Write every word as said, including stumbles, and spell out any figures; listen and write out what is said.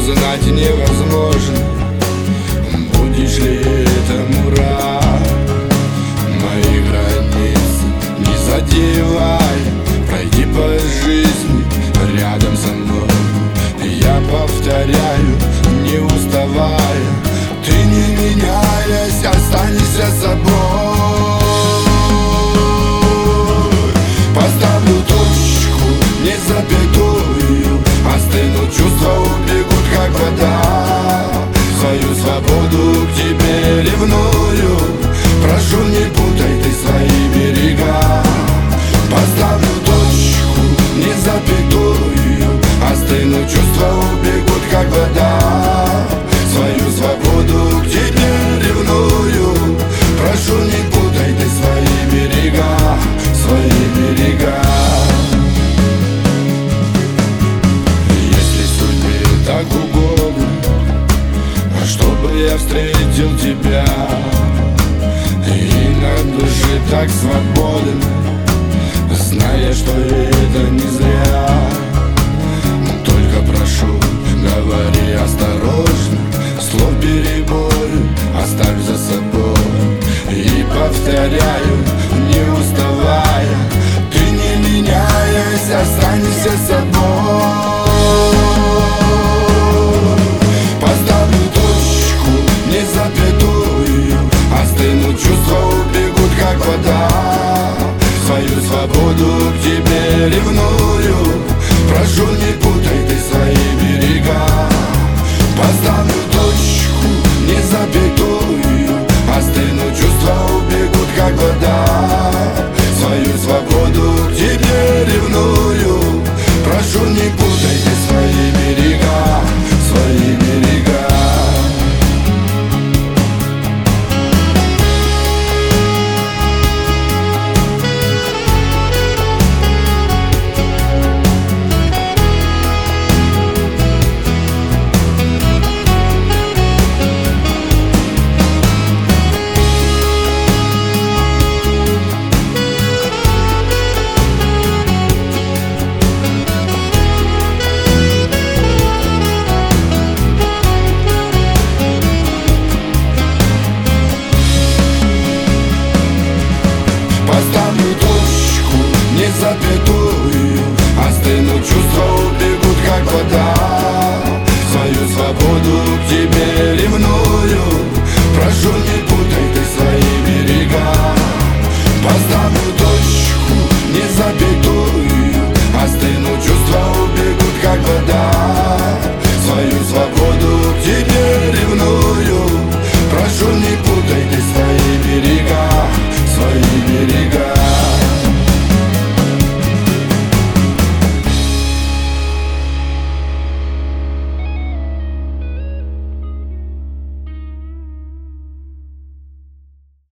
узнать невозможно, будешь ли этому рад. Мои границы не задевай, пройди по жизни рядом со мной. Я повторяю, не уставая, ты не меняясь, останешься собой. Поставлю точку, не запятую, остынут чувства, убегут как вода. Свою свободу к тебе ревную, прошу, не путай ты свои берега. Поставлю точку, не запятую, остынут чувства, убегут как вода. Свою свободу к тебе ревную, прошу, не путай ты свои берега, свои берега. Если судьбе так угодно, чтобы я встретил тебя, и на душе так свободен, зная, что это не зря. Только прошу, говори осторожно, слов перебор оставь за собой. И повторяю, не уставая, ты не меняясь, останешься собой. Поставлю точку, не запятую, остынут чувства, убегут как вода. Свою свободу к тебе ревную, прошу, не путай ты свои берега. Поставлю точку, не запятую, остынут чувства, убегут как вода. Свою свободу к тебе ревную, прошу, не путай ты свои берега, свои берега. Поставлю точку, не запятую, остынут чувства, убегут как вода. Свою свободу к тебе ревную, прошу, не путай ты свои берега. Поставлю точку, не запятую, остынут чувства, убегут как вода.